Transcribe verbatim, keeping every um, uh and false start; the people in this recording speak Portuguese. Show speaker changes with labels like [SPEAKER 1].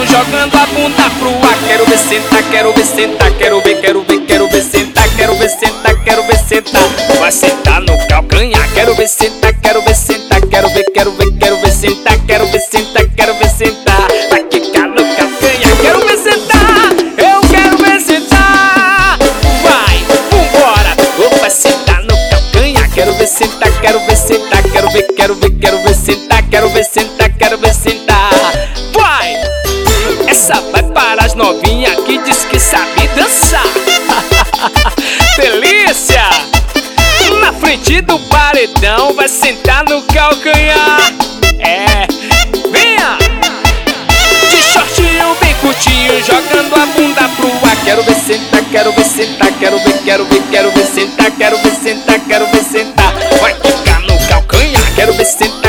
[SPEAKER 1] jogando a bunda pro ar. Quero ver sentar, quero ver sentar, quero ver, quero ver, quero ver sentar, quero ver sentar, quero ver sentar. Vai sentar no calcanhar. Quero ver sentar, quero ver sentar, quero ver, quero ver, quero ver sentar, quero ver sentar, quero ver sentar. Vai quicar no calcanhar. Quero ver sentar, eu quero ver sentar. Vai, vambora. Opa, sentar no calcanhar. Quero ver sentar, quero ver sentar, quero ver, quero ver, quero ver sentar, quero ver sentar, quero ver sentar. Vai! Essa vai para as novinhas que diz que sabe dançar. Delícia! Na frente do paredão vai sentar no calcanhar. É, venha! De shortinho bem curtinho, jogando a bunda pro ar. Quero ver sentar, quero ver sentar, quero ver, quero ver, quero ver sentar, quero ver sentar, quero ver sentar. Vai ficar no calcanhar. Quero ver sentar,